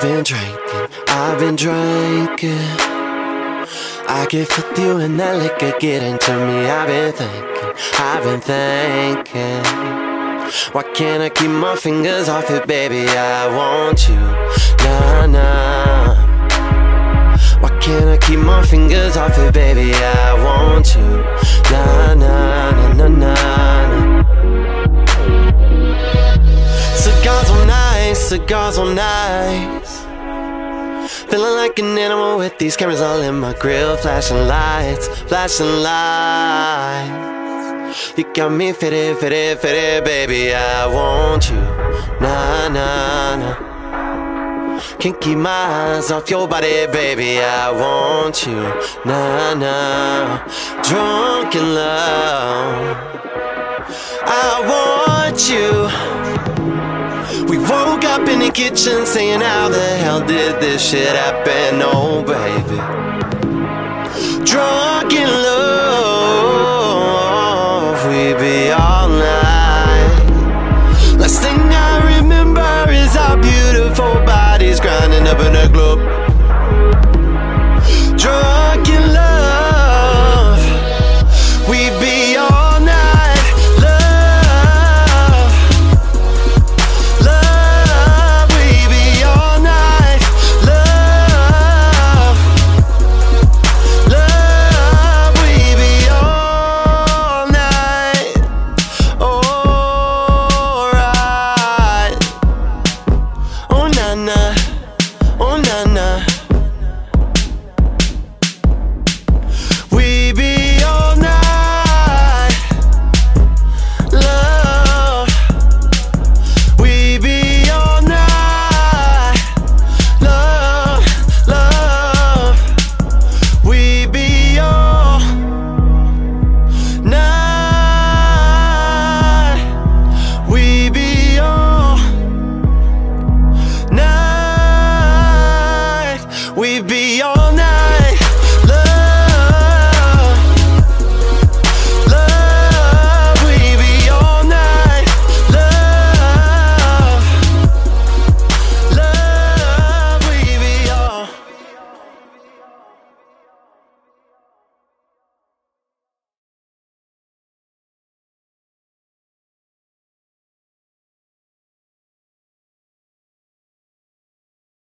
I've been drinking. I get with you and that liquor getting to me. I've been thinking. Why can't I keep my fingers off it, baby? I want you, nah, nah. Why can't I keep my fingers off it, baby? I want you, nah, nah, nah, nah, nah. Cigars on ice. Feeling like an animal with these cameras all in my grill. Flashing lights. You got me fitted, baby. I want you, nah, nah, nah. Can't keep my eyes off your body, baby. I want you, nah, nah. Drunk in love, I want you. We woke up in the kitchen saying, how the hell did this shit happen? Oh, baby. Drunk in love.